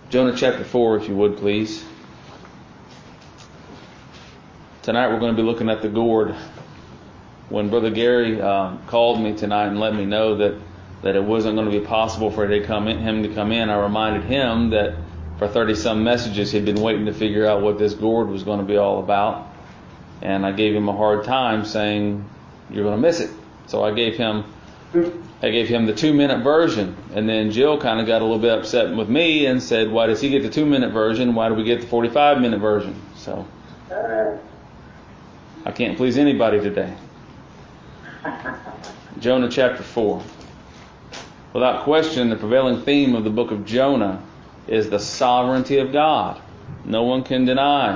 Jonah chapter 4, if you would, please. Tonight we're going to be looking at the gourd. When Brother Gary called me tonight and let me know that it wasn't going to be possible for him to come in, I reminded him that for 30-some messages he'd been waiting to figure out what this gourd was going to be all about. And I gave him a hard time saying, you're going to miss it. So I gave him the 2-minute version. And then Jill kind of got a little bit upset with me and said, why does he get the 2-minute version? Why do we get the 45-minute version? So I can't please anybody today. Jonah chapter 4. Without question, the prevailing theme of the book of Jonah is the sovereignty of God. No one could deny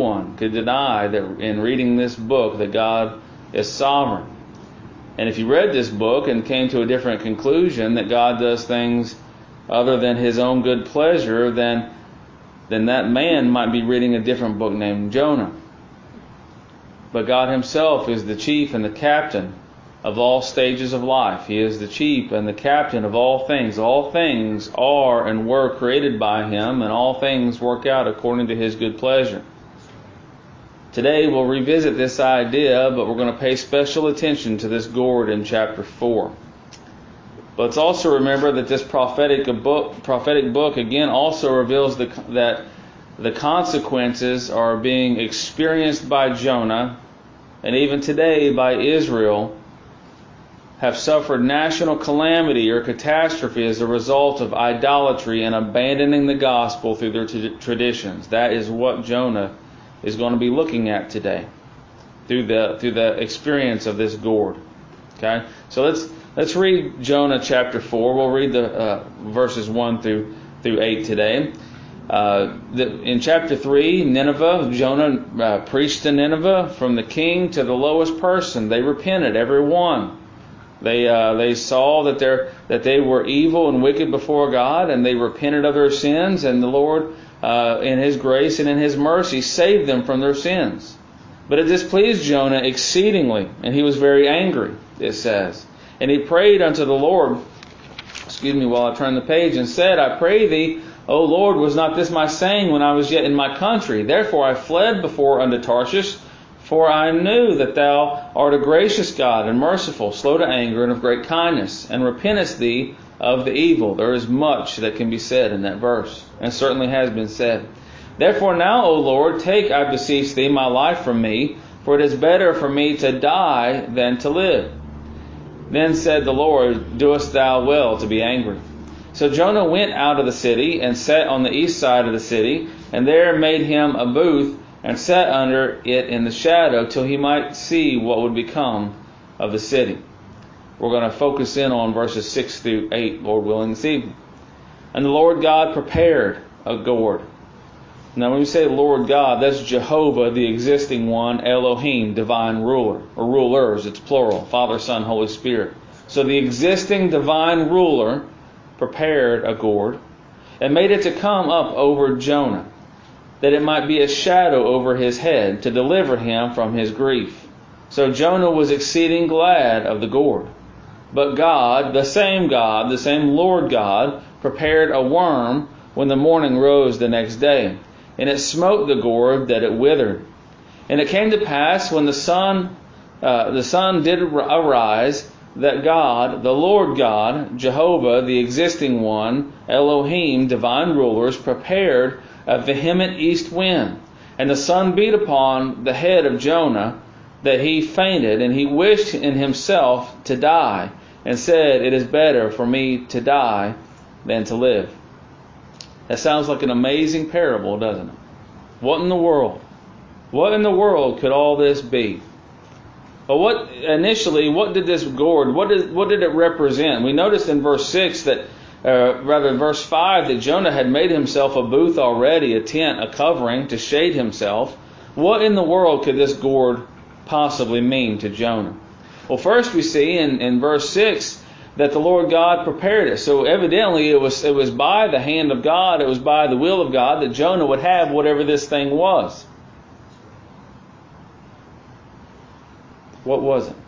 that in reading this book that God is sovereign. And if you read this book and came to a different conclusion that God does things other than His own good pleasure, then that man might be reading a different book named Jonah. But God Himself is the chief and the captain of all stages of life. He is the chief and the captain of all things. All things are and were created by Him, and all things work out according to His good pleasure. Today we'll revisit this idea, but we're going to pay special attention to this gourd in chapter 4. But let's also remember that this prophetic book again also reveals that the consequences are being experienced by Jonah, and even today by Israel, have suffered national calamity or catastrophe as a result of idolatry and abandoning the gospel through their traditions. That is what Jonah is going to be looking at today through the experience of this gourd. Okay, so let's read Jonah chapter 4. We'll read the verses 1 through 8 today. In chapter 3, Nineveh, Jonah preached to Nineveh from the king to the lowest person. They repented, every one. They saw that they were evil and wicked before God, and they repented of their sins, and the Lord, in His grace and in His mercy, saved them from their sins. But it displeased Jonah exceedingly, and he was very angry, it says. And he prayed unto the Lord, while I turn the page, and said, I pray thee, O Lord, was not this my saying when I was yet in my country? Therefore I fled before unto Tarshish, for I knew that Thou art a gracious God and merciful, slow to anger, and of great kindness, and repentest Thee of the evil. There is much that can be said in that verse, and certainly has been said. Therefore now, O Lord, take, I beseech Thee, my life from me, for it is better for me to die than to live. Then said the Lord, doest Thou well to be angry? So Jonah went out of the city, and sat on the east side of the city, and there made him a booth, and sat under it in the shadow, till he might see what would become of the city. We're going to focus in on verses 6 through 8, Lord willing, this evening. And the Lord God prepared a gourd. Now when we say Lord God, that's Jehovah, the existing one, Elohim, divine ruler, or rulers, it's plural, Father, Son, Holy Spirit. So the existing divine ruler prepared a gourd, and made it to come up over Jonah, that it might be a shadow over his head, to deliver him from his grief. So Jonah was exceeding glad of the gourd. But God, the same Lord God, prepared a worm when the morning rose the next day, and it smote the gourd that it withered. And it came to pass when the sun did arise, that God, the Lord God, Jehovah, the existing one, Elohim, divine rulers, prepared a vehement east wind, and the sun beat upon the head of Jonah, that he fainted, and he wished in himself to die, and said, it is better for me to die than to live. That sounds like an amazing parable, doesn't it? What in the world? What in the world could all this be? But what did this gourd, what did it represent? We noticed in verse 6 that, verse 5, that Jonah had made himself a booth already, a tent, a covering to shade himself. What in the world could this gourd possibly mean to Jonah? Well, first we see in verse 6 that the Lord God prepared it. So evidently it was by the hand of God, it was by the will of God that Jonah would have whatever this thing was. What was it?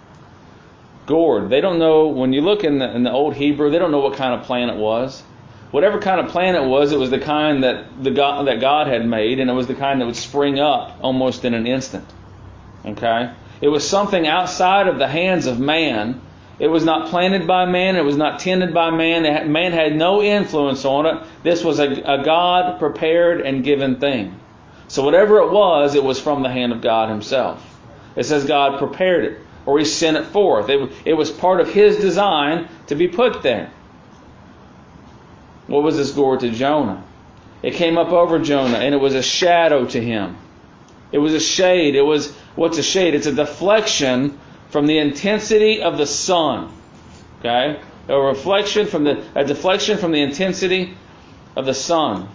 Gourd. They don't know, when you look in the Old Hebrew, they don't know what kind of plant it was. whatever kind of plant it was the kind that God had made, and it was the kind that would spring up almost in an instant. Okay? It was something outside of the hands of man. It was not planted by man. It was not tended by man. Man had no influence on it. This was a God prepared and given thing. So whatever it was from the hand of God Himself. It says God prepared it, or He sent it forth. It was part of His design to be put there. What was this gourd to Jonah? It came up over Jonah, and it was a shadow to him. It was a shade. What's a shade? It's a deflection from the intensity of the sun. Okay? A deflection from the intensity of the sun.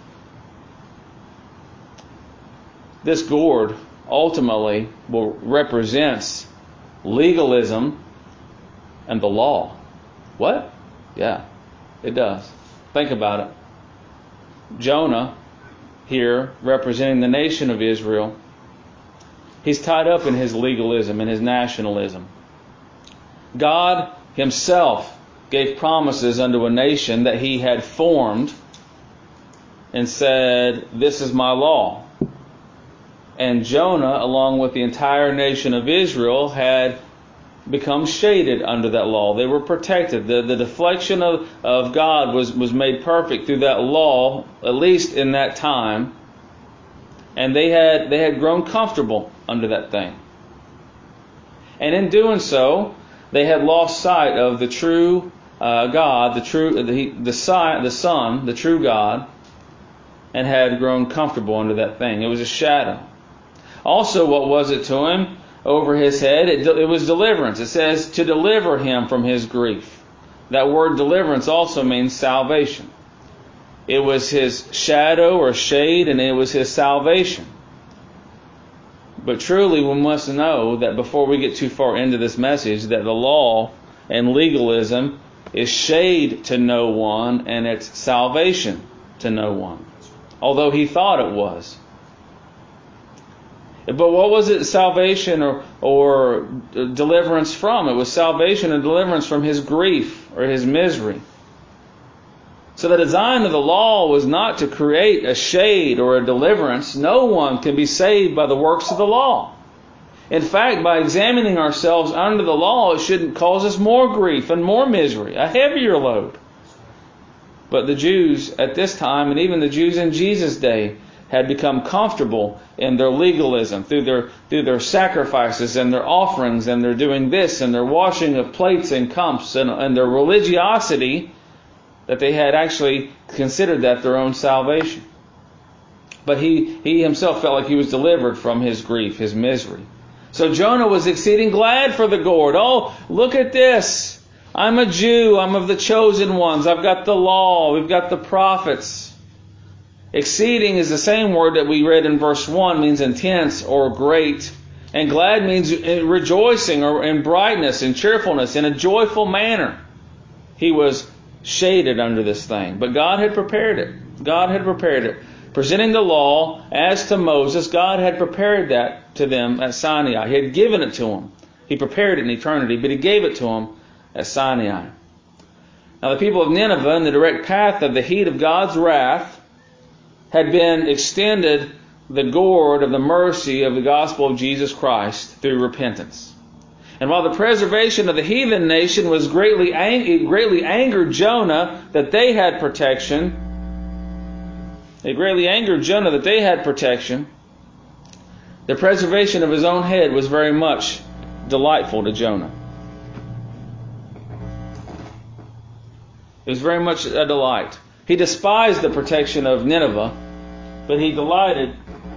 This gourd ultimately represents legalism and the law. What? Yeah, it does. Think about it. Jonah, here, representing the nation of Israel, he's tied up in his legalism and his nationalism. God Himself gave promises unto a nation that He had formed and said, "This is my law." And Jonah, along with the entire nation of Israel, had become shaded under that law. They were protected. The deflection of God was made perfect through that law, at least in that time. And they had grown comfortable under that thing. And in doing so, they had lost sight of the true God, the Son, the true God, and had grown comfortable under that thing. It was a shadow. Also, what was it to him? Over his head, it was deliverance. It says to deliver him from his grief. That word deliverance also means salvation. It was his shadow or shade, and it was his salvation. But truly, we must know that before we get too far into this message, that the law and legalism is shade to no one, and it's salvation to no one. Although he thought it was. But what was it salvation or deliverance from? It was salvation and deliverance from his grief or his misery. So the design of the law was not to create a shade or a deliverance. No one can be saved by the works of the law. In fact, by examining ourselves under the law, it shouldn't cause us more grief and more misery, a heavier load. But the Jews at this time, and even the Jews in Jesus' day, had become comfortable in their legalism through their sacrifices and their offerings, and their doing this and their washing of plates and cups and their religiosity, that they had actually considered that their own salvation. But he himself felt like he was delivered from his grief, his misery. So Jonah was exceeding glad for the gourd. Oh, look at this. I'm a Jew. I'm of the chosen ones. I've got the law. We've got the prophets. Exceeding is the same word that we read in verse 1, means intense or great. And glad means rejoicing or in brightness and cheerfulness in a joyful manner. He was shaded under this thing. But God had prepared it. God had prepared it. Presenting the law as to Moses, God had prepared that to them at Sinai. He had given it to them. He prepared it in eternity, but He gave it to them at Sinai. Now the people of Nineveh, in the direct path of the heat of God's wrath, had been extended the gourd of the mercy of the gospel of Jesus Christ through repentance. And while the preservation of the heathen nation was greatly angered Jonah that they had protection, the preservation of his own head was very much delightful to Jonah. It was very much a delight. He despised the protection of Nineveh, but he delighted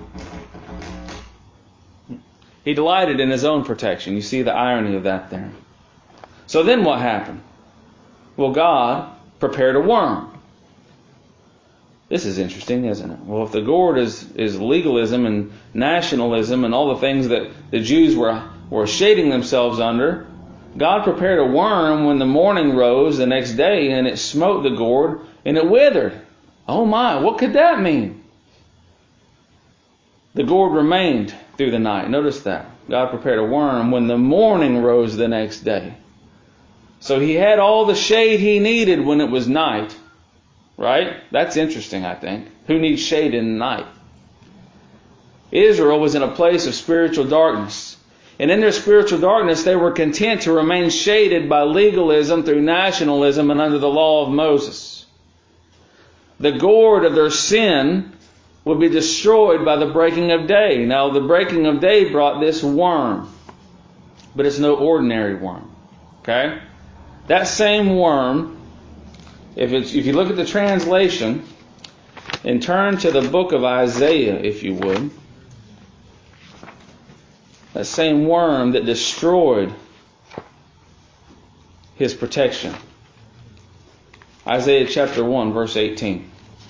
in his own protection. You see the irony of that there. So then what happened? Well, God prepared a worm. This is interesting, isn't it? Well, if the gourd is legalism and nationalism and all the things that the Jews were shading themselves under, God prepared a worm when the morning rose the next day, and it smote the gourd and it withered. Oh my, what could that mean? The gourd remained through the night. Notice that. God prepared a worm when the morning rose the next day. So He had all the shade He needed when it was night. Right? That's interesting, I think. Who needs shade in the night? Israel was in a place of spiritual darkness. And in their spiritual darkness, they were content to remain shaded by legalism through nationalism and under the law of Moses. The gourd of their sin would be destroyed by the breaking of day. Now, the breaking of day brought this worm, but it's no ordinary worm. Okay? That same worm, if you look at the translation and turn to the book of Isaiah, if you would, that same worm that destroyed his protection. Isaiah chapter 1, verse 18.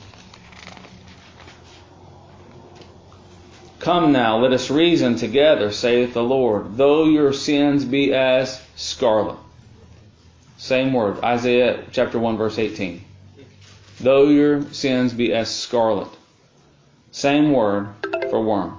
Come now, let us reason together, saith the Lord, though your sins be as scarlet. Same word, Isaiah chapter 1, verse 18. Though your sins be as scarlet. Same word for worm.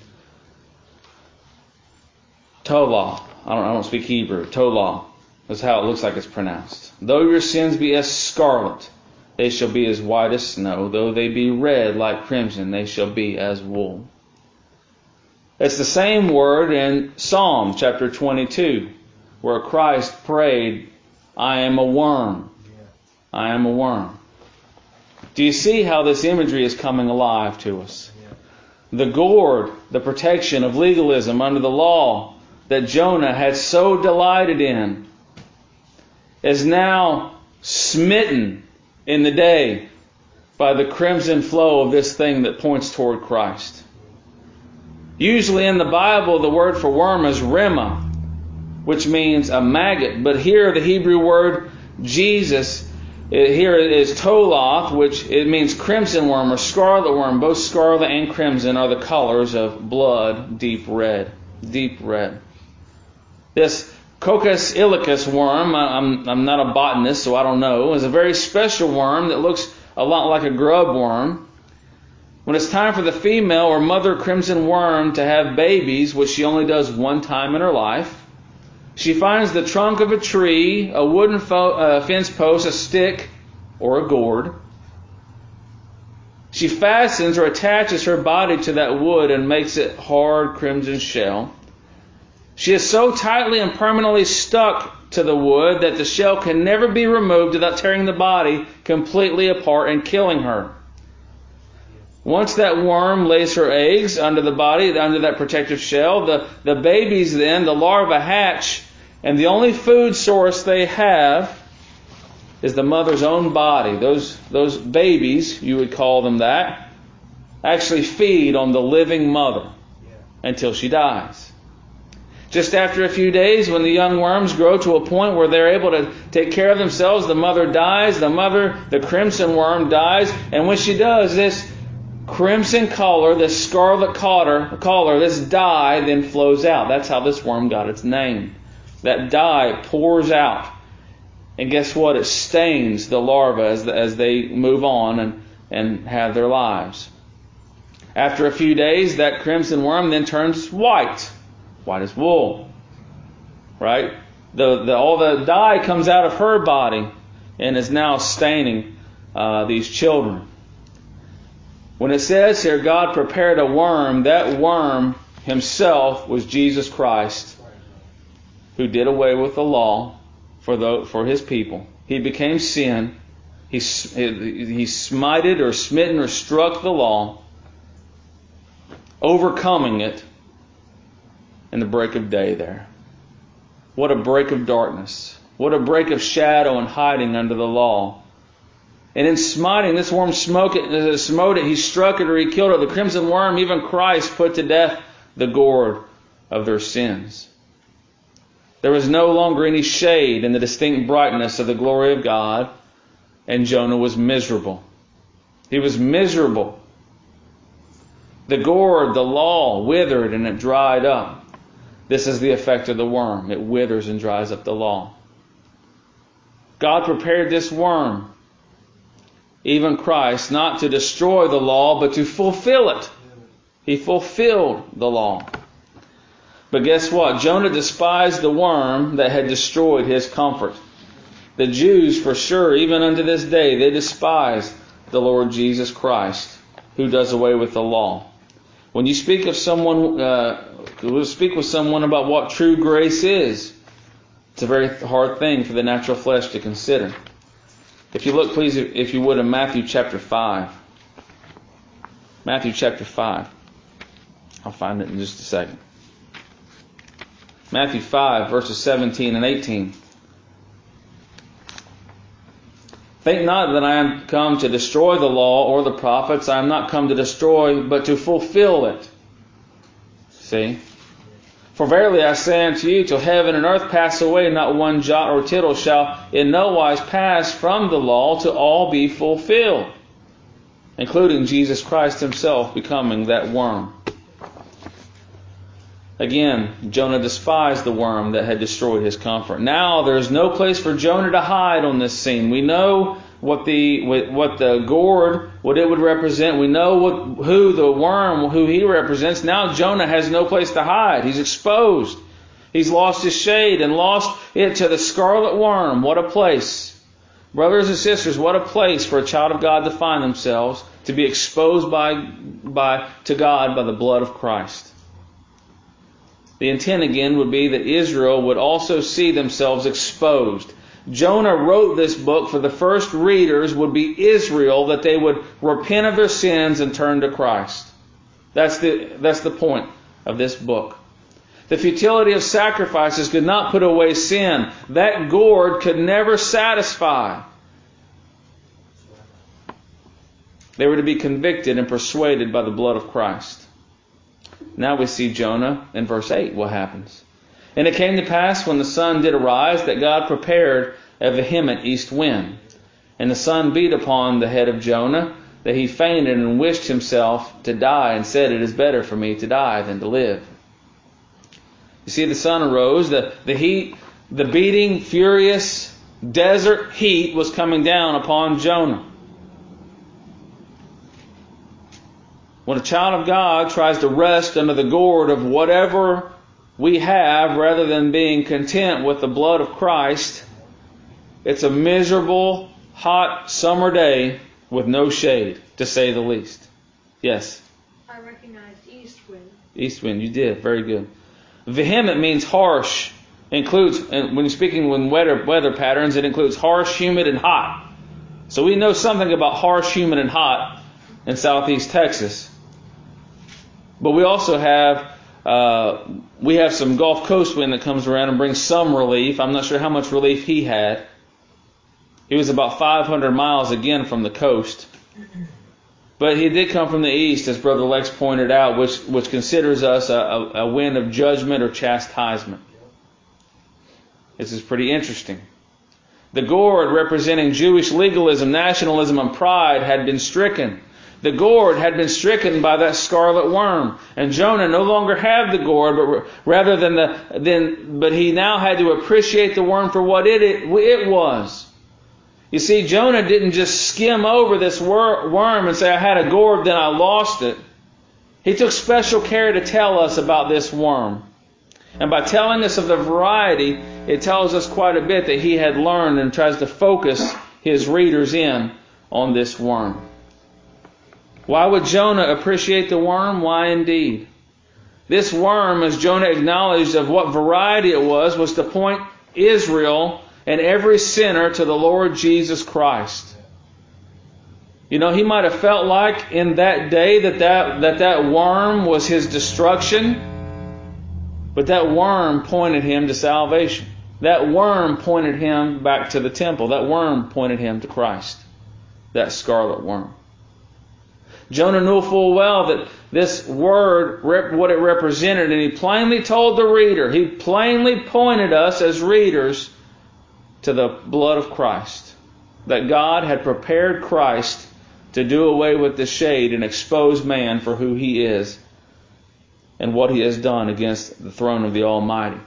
Tolah. I don't speak Hebrew. Tolah is how it looks like it's pronounced. Though your sins be as scarlet, they shall be as white as snow. Though they be red like crimson, they shall be as wool. It's the same word in Psalm chapter 22, where Christ prayed, I am a worm. I am a worm. Do you see how this imagery is coming alive to us? The gourd, the protection of legalism under the law that Jonah had so delighted in, is now smitten in the day by the crimson flow of this thing that points toward Christ. Usually in the Bible, the word for worm is rema, which means a maggot. But here the Hebrew word Jesus, here is toloth, which it means crimson worm or scarlet worm. Both scarlet and crimson are the colors of blood, deep red. Deep red. This Coccus ilicis worm, I'm not a botanist, so I don't know, is a very special worm that looks a lot like a grub worm. When it's time for the female or mother crimson worm to have babies, which she only does one time in her life, she finds the trunk of a tree, a wooden fence post, a stick, or a gourd. She fastens or attaches her body to that wood and makes it hard crimson shell. She is so tightly and permanently stuck to the wood that the shell can never be removed without tearing the body completely apart and killing her. Once that worm lays her eggs under the body, under that protective shell, the babies then, the larvae hatch, and the only food source they have is the mother's own body. Those babies, you would call them that, actually feed on the living mother until she dies. Just after a few days, when the young worms grow to a point where they're able to take care of themselves, the mother dies, the crimson worm dies, and when she does, this crimson color, this scarlet color, this dye then flows out. That's how this worm got its name. That dye pours out. And guess what? It stains the larvae as they move on and have their lives. After a few days, that crimson worm then turns white as wool. Right? All the dye comes out of her body and is now staining these children. When it says here, God prepared a worm, that worm himself was Jesus Christ, who did away with the law for his people. He became sin. He smited or smitten or struck the law, overcoming it in the break of day there. What a break of darkness. What a break of shadow and hiding under the law. And in smiting, this worm smote it, he struck it or he killed it. The crimson worm, even Christ put to death the gourd of their sins. There was no longer any shade in the distinct brightness of the glory of God, and Jonah was miserable. He was miserable. The gourd, the law, withered and it dried up. This is the effect of the worm. It withers and dries up the law. God prepared this worm, even Christ, not to destroy the law, but to fulfill it. He fulfilled the law. But guess what? Jonah despised the worm that had destroyed his comfort. The Jews, for sure, even unto this day, they despise the Lord Jesus Christ, who does away with the law. When you speak of someone, we'll speak with someone about what true grace is. It's a very hard thing for the natural flesh to consider. If you look, please, if you would, in Matthew chapter 5. Matthew chapter 5. I'll find it in just a second. Matthew 5, verses 17 and 18. Think not that I am come to destroy the law or the prophets. I am not come to destroy, but to fulfill it. See? For verily I say unto you, till heaven and earth pass away, not one jot or tittle shall in no wise pass from the law till all be fulfilled, including Jesus Christ himself becoming that worm. Again, Jonah despised the worm that had destroyed his comfort. Now there is no place for Jonah to hide on this scene. We know what the gourd, what it would represent. We know who the worm, who he represents. Now Jonah has no place to hide. He's exposed. He's lost his shade and lost it to the scarlet worm. What a place. Brothers and sisters, what a place for a child of God to find themselves, to be exposed to God by the blood of Christ. The intent again would be that Israel would also see themselves exposed. Jonah wrote this book for the first readers would be Israel, that they would repent of their sins and turn to Christ. That's the point of this book. The futility of sacrifices could not put away sin. That gourd could never satisfy. They were to be convicted and persuaded by the blood of Christ. Now we see Jonah in verse 8, what happens. And it came to pass when the sun did arise that God prepared a vehement east wind. And the sun beat upon the head of Jonah, that he fainted and wished himself to die, and said, It is better for me to die than to live. You see, the sun arose, the heat, the beating, furious desert heat was coming down upon Jonah. When a child of God tries to rest under the gourd of whatever we have rather than being content with the blood of Christ, it's a miserable, hot summer day with no shade, to say the least. Yes? I recognized east wind. East wind, you did. Very good. Vehement means harsh. Includes, and when you're speaking with weather patterns, it includes harsh, humid, and hot. So we know something about harsh, humid, and hot in southeast Texas. But we also have some Gulf Coast wind that comes around and brings some relief. I'm not sure how much relief he had. He was about 500 miles again from the coast. But he did come from the east, as Brother Lex pointed out, which considers us a wind of judgment or chastisement. This is pretty interesting. The gourd, representing Jewish legalism, nationalism, and pride, had been stricken. The gourd had been stricken by that scarlet worm, and Jonah no longer had the gourd, but he now had to appreciate the worm for what it was. You see, Jonah didn't just skim over this worm and say, I had a gourd, then I lost it. He took special care to tell us about this worm. And by telling us of the variety, it tells us quite a bit that he had learned, and tries to focus his readers in on this worm. Why would Jonah appreciate the worm? Why indeed? This worm, as Jonah acknowledged of what variety it was to point Israel and every sinner to the Lord Jesus Christ. You know, he might have felt like in that day that worm was his destruction, but that worm pointed him to salvation. That worm pointed him back to the temple. That worm pointed him to Christ. That scarlet worm. Jonah knew full well that this word, what it represented, and he plainly told the reader, he plainly pointed us as readers to the blood of Christ. That God had prepared Christ to do away with the shade and expose man for who he is and what he has done against the throne of the Almighty.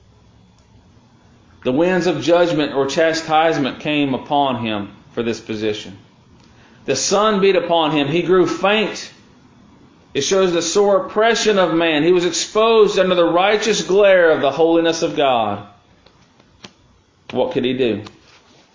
The winds of judgment or chastisement came upon him for this position. The sun beat upon him. He grew faint. It shows the sore oppression of man. He was exposed under the righteous glare of the holiness of God. What could he do?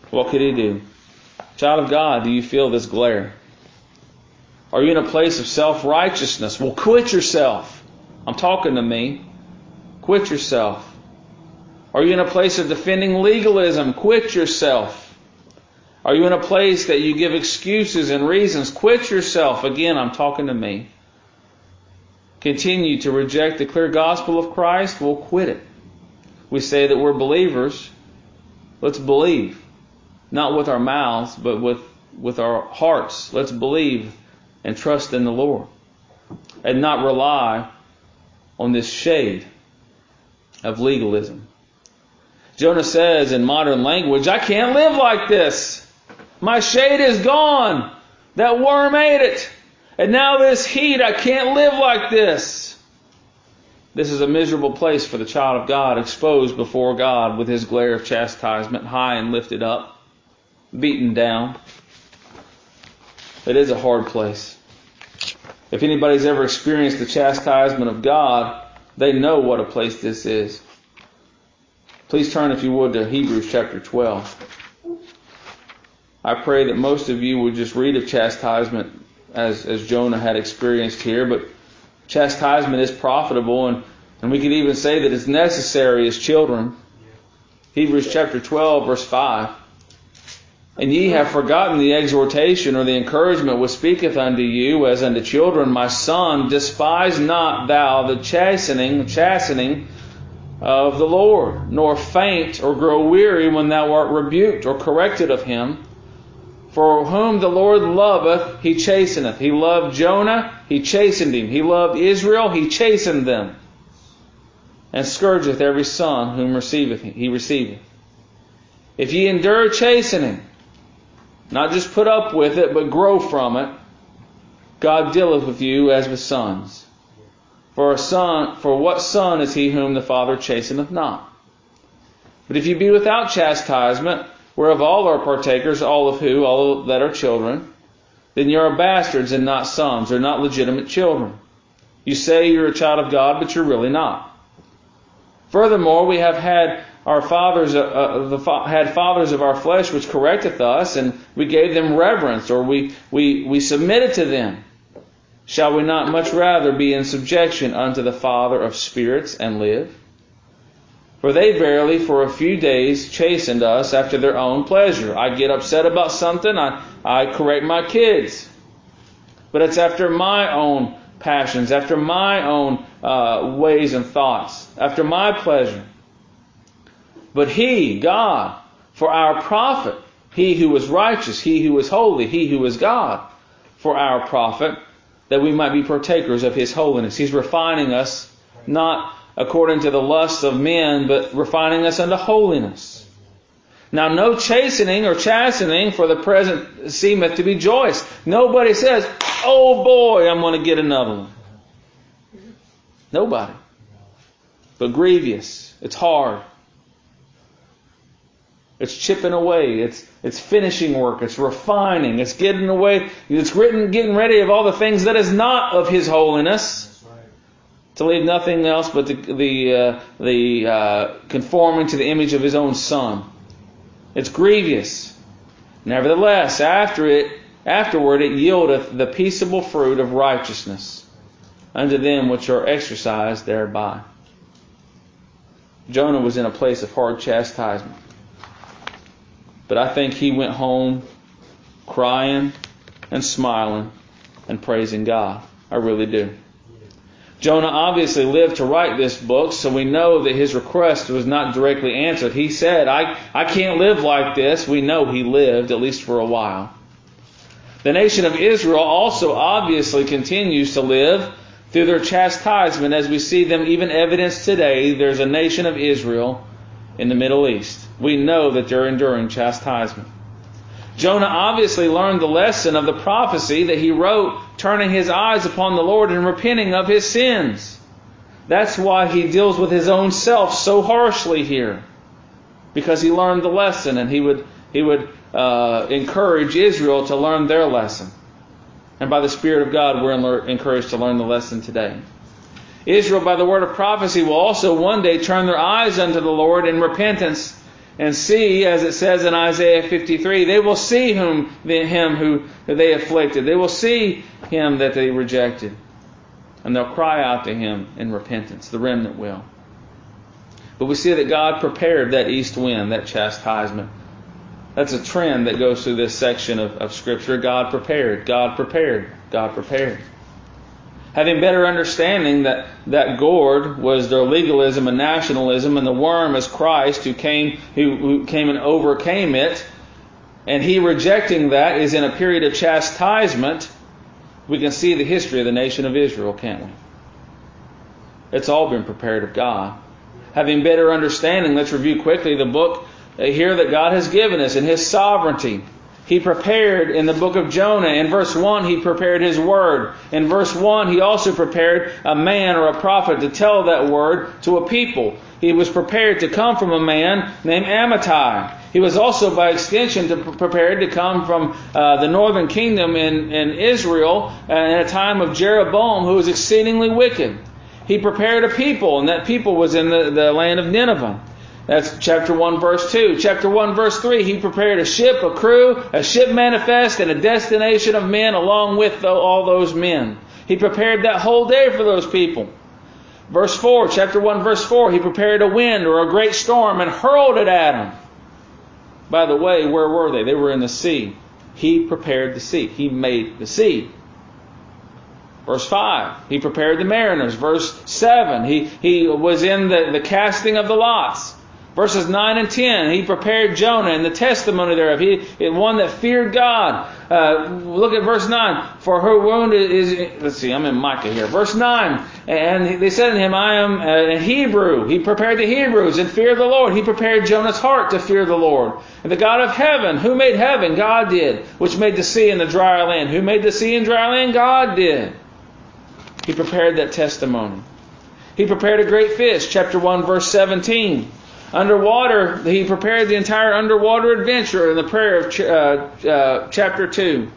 what could he do? Child of God, do you feel this glare? Are you in a place of self-righteousness? Well, quit yourself. I'm talking to me. Quit yourself. Are you in a place of defending legalism? Quit yourself. Are you in a place that you give excuses and reasons? Quit yourself. Again, I'm talking to me. Continue to reject the clear gospel of Christ? Well, quit it. We say that we're believers. Let's believe. Not with our mouths, but with our hearts. Let's believe and trust in the Lord. And not rely on this shade of legalism. Jonah says in modern language, I can't live like this. My shade is gone. That worm ate it. And now this heat, I can't live like this. This is a miserable place for the child of God, exposed before God with His glare of chastisement, high and lifted up, beaten down. It is a hard place. If anybody's ever experienced the chastisement of God, they know what a place this is. Please turn, if you would, to Hebrews chapter 12. I pray that most of you would just read of chastisement as Jonah had experienced here, but chastisement is profitable, and we could even say that it's necessary as children. Hebrews chapter 12, verse 5. And ye have forgotten the exhortation or the encouragement which speaketh unto you as unto children, my son, despise not thou the chastening of the Lord, nor faint or grow weary when thou art rebuked or corrected of Him. For whom the Lord loveth, He chasteneth. He loved Jonah, He chastened him. He loved Israel, He chastened them. And scourgeth every son whom He receiveth. If ye endure chastening, not just put up with it, but grow from it, God dealeth with you as with sons. For what son is he whom the Father chasteneth not? But if you be without chastisement, whereof all are partakers, all that are children, then you are bastards and not sons, or not legitimate children. You say you're a child of God, but you're really not. Furthermore, we have had our fathers, had fathers of our flesh which correcteth us, and we gave them reverence, or we submitted to them. Shall we not much rather be in subjection unto the Father of spirits and live? For they verily for a few days chastened us after their own pleasure. I get upset about something, I correct my kids. But it's after my own passions, after my own ways and thoughts, after my pleasure. But He, God, for our profit, He who is righteous, He who is holy, He who is God, for our profit, that we might be partakers of His holiness. He's refining us, not according to the lusts of men, but refining us unto holiness. Now no chastening or chastening for the present seemeth to be joyous. Nobody says, oh boy, I'm going to get another one. Nobody. But grievous. It's hard. It's chipping away. It's finishing work. It's refining. It's getting away. It's getting ready of all the things that is not of His holiness. To leave nothing else but the conforming to the image of His own Son. It's grievous. Nevertheless, afterward it yieldeth the peaceable fruit of righteousness unto them which are exercised thereby. Jonah was in a place of hard chastisement. But I think he went home crying and smiling and praising God. I really do. Jonah obviously lived to write this book, so we know that his request was not directly answered. He said, I can't live like this. We know he lived, at least for a while. The nation of Israel also obviously continues to live through their chastisement, as we see them even evidenced today. There's a nation of Israel in the Middle East. We know that they're enduring chastisement. Jonah obviously learned the lesson of the prophecy that he wrote, turning his eyes upon the Lord and repenting of his sins. That's why he deals with his own self so harshly here, because he learned the lesson, and he would encourage Israel to learn their lesson. And by the Spirit of God, we're encouraged to learn the lesson today. Israel, by the word of prophecy, will also one day turn their eyes unto the Lord in repentance and see, as it says in Isaiah 53, they will see him who they afflicted. They will see him that they rejected. And they'll cry out to him in repentance. The remnant will. But we see that God prepared that east wind, that chastisement. That's a trend that goes through this section of Scripture. God prepared, God prepared, God prepared. Having better understanding that gourd was their legalism and nationalism, and the worm is Christ who came and overcame it, and he rejecting that is in a period of chastisement, we can see the history of the nation of Israel, can't we? It's all been prepared of God. Having better understanding, let's review quickly the book here that God has given us in His sovereignty. He prepared in the book of Jonah. In verse 1, He prepared His word. In verse 1, He also prepared a man or a prophet to tell that word to a people. He was prepared to come from a man named Amittai. He was also, by extension, prepared to come from the northern kingdom in Israel in a time of Jeroboam, who was exceedingly wicked. He prepared a people, and that people was in the land of Nineveh. That's chapter 1, verse 2. Chapter 1, verse 3, He prepared a ship, a crew, a ship manifest, and a destination of men along with all those men. He prepared that whole day for those people. Verse 4, chapter 1, verse 4, He prepared a wind or a great storm and hurled it at them. By the way, where were they? They were in the sea. He prepared the sea. He made the sea. Verse 5, He prepared the mariners. Verse 7, He was in the casting of the lots. Verses 9 and 10, He prepared Jonah and the testimony thereof. He one that feared God. Look at verse 9. For her wound is... Let's see, I'm in Micah here. Verse 9. And they said to him, I am a Hebrew. He prepared the Hebrews in fear of the Lord. He prepared Jonah's heart to fear the Lord. And the God of heaven. Who made heaven? God did. Which made the sea and the dry land. Who made the sea and dry land? God did. He prepared that testimony. He prepared a great fish. Chapter 1, verse 17. Underwater, He prepared the entire underwater adventure in the prayer of chapter 2.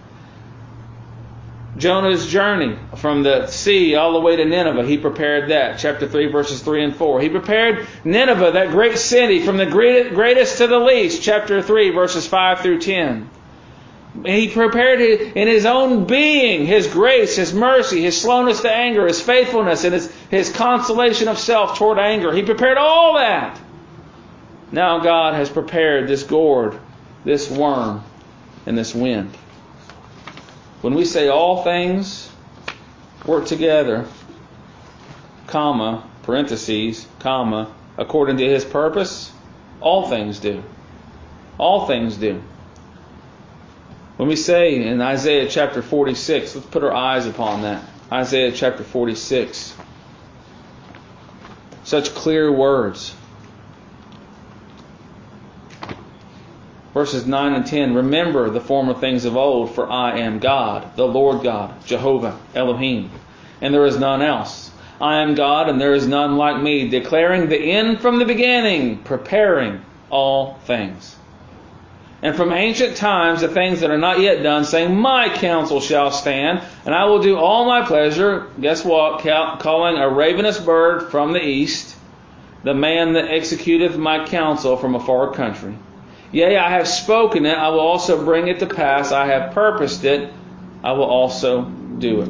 Jonah's journey from the sea all the way to Nineveh, He prepared that. Chapter 3, verses 3 and 4. He prepared Nineveh, that great city, from the greatest to the least. Chapter 3, verses 5 through 10. He prepared it in His own being, His grace, His mercy, His slowness to anger, His faithfulness, and His consolation of self toward anger. He prepared all that. Now God has prepared this gourd, this worm, and this wind. When we say all things work together, comma, parentheses, comma, according to His purpose, all things do. All things do. When we say in Isaiah chapter 46, let's put our eyes upon that. Isaiah chapter 46. Such clear words. Verses 9 and 10, Remember the former things of old, for I am God, the Lord God, Jehovah, Elohim, and there is none else. I am God, and there is none like me, declaring the end from the beginning, preparing all things. And from ancient times the things that are not yet done, saying, My counsel shall stand, and I will do all my pleasure. Guess what? Calling a ravenous bird from the east, the man that executeth my counsel from a far country. Yea, I have spoken it, I will also bring it to pass. I have purposed it, I will also do it.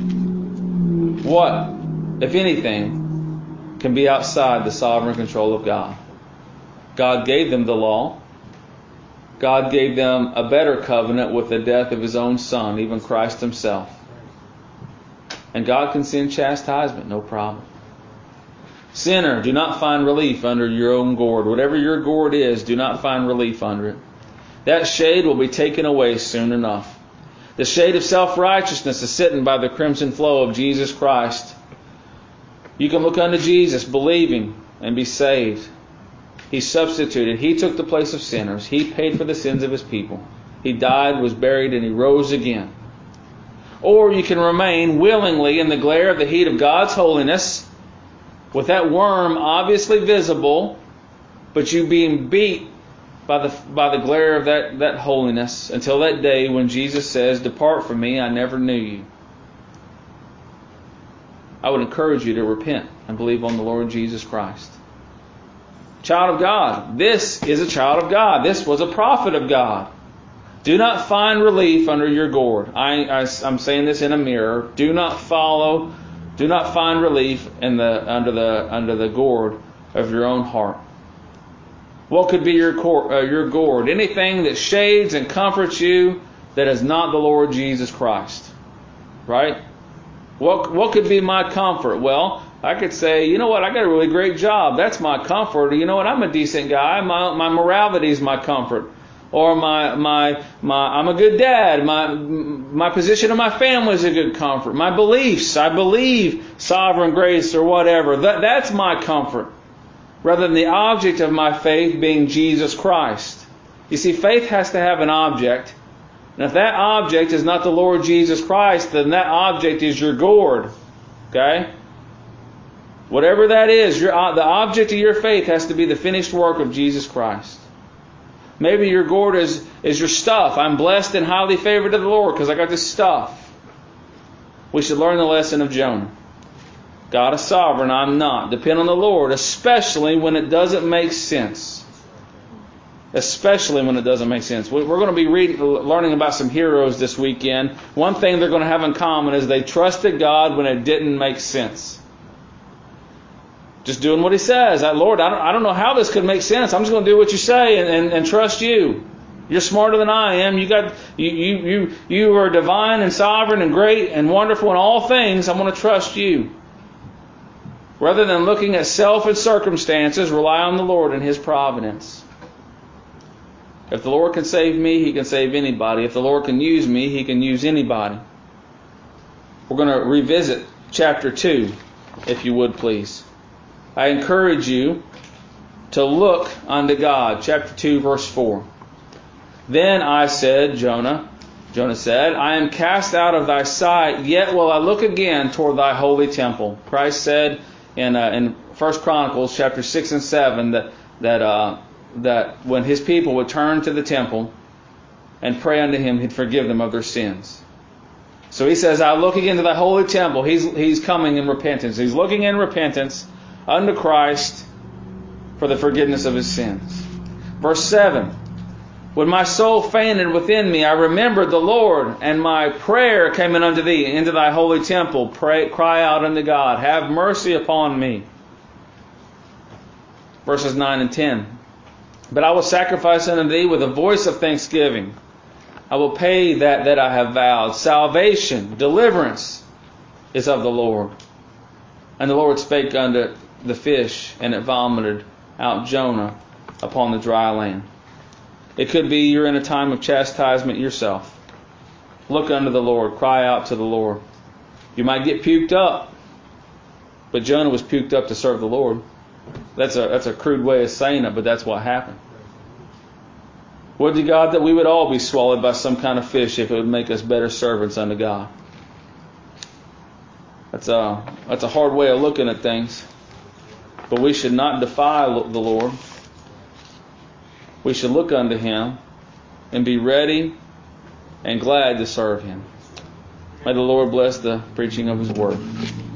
What, if anything, can be outside the sovereign control of God? God gave them the law. God gave them a better covenant with the death of His own Son, even Christ Himself. And God can send chastisement, no problem. Sinner, do not find relief under your own gourd. Whatever your gourd is, do not find relief under it. That shade will be taken away soon enough. The shade of self-righteousness is sitting by the crimson flow of Jesus Christ. You can look unto Jesus, believing, and be saved. He substituted. He took the place of sinners. He paid for the sins of His people. He died, was buried, and He rose again. Or you can remain willingly in the glare of the heat of God's holiness, with that worm obviously visible, but you being beat by the glare of that holiness until that day when Jesus says, Depart from me, I never knew you. I would encourage you to repent and believe on the Lord Jesus Christ. Child of God. This is a child of God. This was a prophet of God. Do not find relief under your gourd. I'm saying this in a mirror. Do not find relief under the gourd of your own heart. What could be your gourd? Anything that shades and comforts you that is not the Lord Jesus Christ. Right? What could be my comfort? Well, I could say, you know what, I got a really great job. That's my comfort. You know what, I'm a decent guy. My morality is my comfort. Or I'm a good dad. My position in my family is a good comfort. My beliefs, I believe sovereign grace or whatever. That's my comfort. Rather than the object of my faith being Jesus Christ. You see, faith has to have an object. And if that object is not the Lord Jesus Christ, then that object is your gourd. Okay? Whatever that is, the object of your faith has to be the finished work of Jesus Christ. Maybe your gourd is your stuff. I'm blessed and highly favored of the Lord because I got this stuff. We should learn the lesson of Jonah. God is sovereign, I'm not. Depend on the Lord, especially when it doesn't make sense. Especially when it doesn't make sense. We're going to be learning about some heroes this weekend. One thing they're going to have in common is they trusted God when it didn't make sense. Just doing what He says. Lord, I don't know how this could make sense. I'm just going to do what you say and trust you. You're smarter than I am. You are divine and sovereign and great and wonderful in all things. I'm going to trust you. Rather than looking at self and circumstances, rely on the Lord and His providence. If the Lord can save me, He can save anybody. If the Lord can use me, He can use anybody. We're going to revisit chapter 2, if you would please. I encourage you to look unto God. Chapter 2, verse 4. Then I said, Jonah said, I am cast out of thy sight, yet will I look again toward thy holy temple. Christ said in 1 Chronicles chapter 6 and 7 that when His people would turn to the temple and pray unto Him, He'd forgive them of their sins. So He says, I look again to thy holy temple. He's coming in repentance. He's looking in repentance unto Christ for the forgiveness of his sins. Verse 7. When my soul fainted within me, I remembered the Lord, and my prayer came in unto thee, into thy holy temple. Cry out unto God, have mercy upon me. Verses 9 and 10. But I will sacrifice unto thee with a voice of thanksgiving. I will pay that I have vowed. Salvation, deliverance is of the Lord. And the Lord spake unto the fish, and it vomited out Jonah upon the dry land. It could be you're in a time of chastisement yourself. Look unto the Lord. Cry out to the Lord. You might get puked up, but Jonah was puked up to serve the Lord. That's a crude way of saying it, but that's what happened. Would to God that we would all be swallowed by some kind of fish if it would make us better servants unto God. That's a hard way of looking at things. But we should not defy the Lord. We should look unto Him and be ready and glad to serve Him. May the Lord bless the preaching of His Word.